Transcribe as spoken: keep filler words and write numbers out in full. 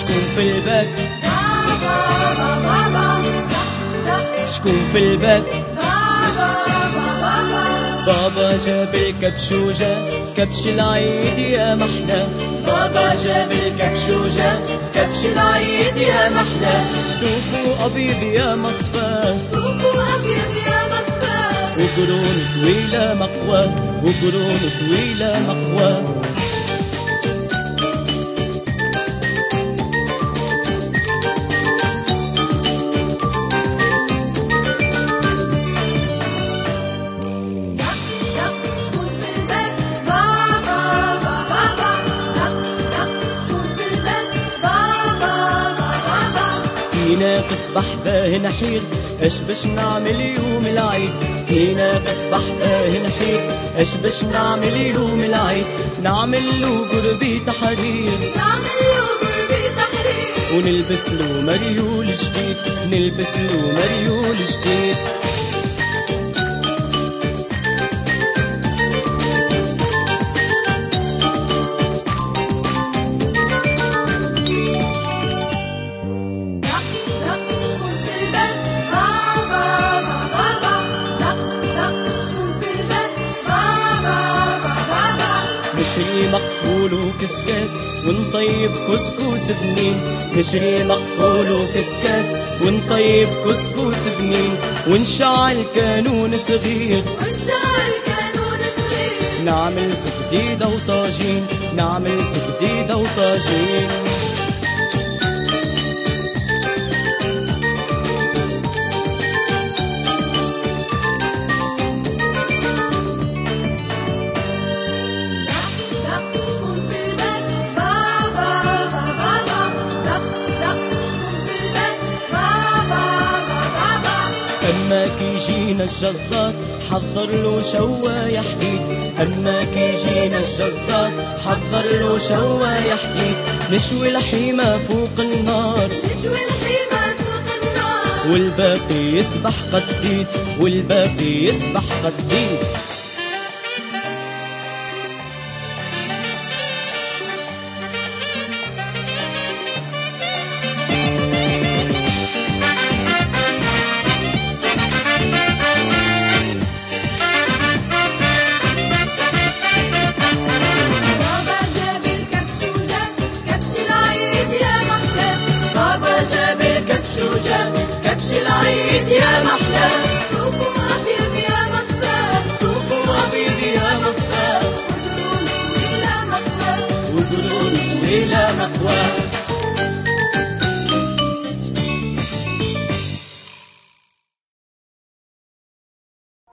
شكون في الباب؟ بابا بابا بابا شكون في الباب؟ بابا بابا بابا جاب الكبش وجا كبش العيد يا محلى. بابا جاب الكبش وجا كبش العيد يا محلى. صوفه أبيض يا مصفى صوفه أبيض يا مصفى وقرون طويلة مقوى وقرون طويلة مقوى. ناقف بحباه نحيد اش باش نعمل يوم العيد. ناقف بحباه نحيد اش باش نعمل يوم العيد. نعمل له قربي تحرير نعمل له قربي تحرير ونلبس له مريول جديد نلبس له مريول جديد. نشري مقفول وكسكاس ونطيب كسكس بنين. نشري مقفول وكسكاس ونطيب كسكس بنين ونشعل كانون صغير ونشعل كانون صغير. نعمل زبديدة وطاجين نعمل زبديدة وطاجين. أما كيجينا الجزار حضر له شواية حديد. أما كيجينا الجزار حضر له شواية حديد. نشوي الحيمة فوق النار نشوي الحيمة فوق النار والباقي يسبح قديد والباقي يسبح قديد. كبش العيد يا محلى. صوفه أبيض يا مصفى صوفه أبيض يا مصفى وقرون طويلة مقوى وقرون طويلة مقوى.